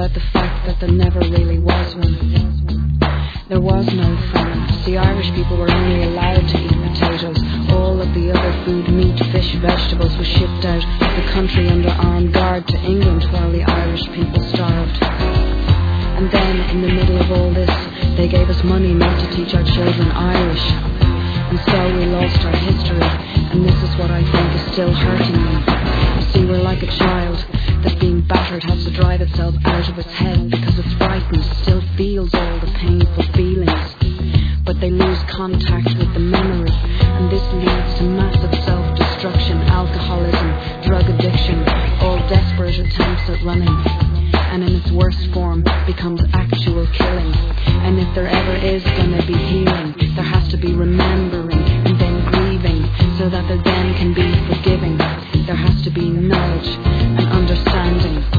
about the fact that there never really was one. There was no famine. The Irish people were only allowed to eat potatoes. All of the other food, meat, fish, vegetables, was shipped out of the country under armed guard to England while the Irish people starved. And then, in the middle of all this, they gave us money not to teach our children Irish. And so we lost our history, and this is what I think is still hurting me. You see, we're like a child that being battered has to drive itself out of its head because it's frightened, still feels all the painful feelings. But they lose contact with the memory, and this leads to massive self-destruction, alcoholism, drug addiction, all desperate attempts at running. And in its worst form becomes actual killing. And if there ever is going to be healing, there has to be remembering and then grieving, so that there then can be forgiving. There has to be knowledge and understanding.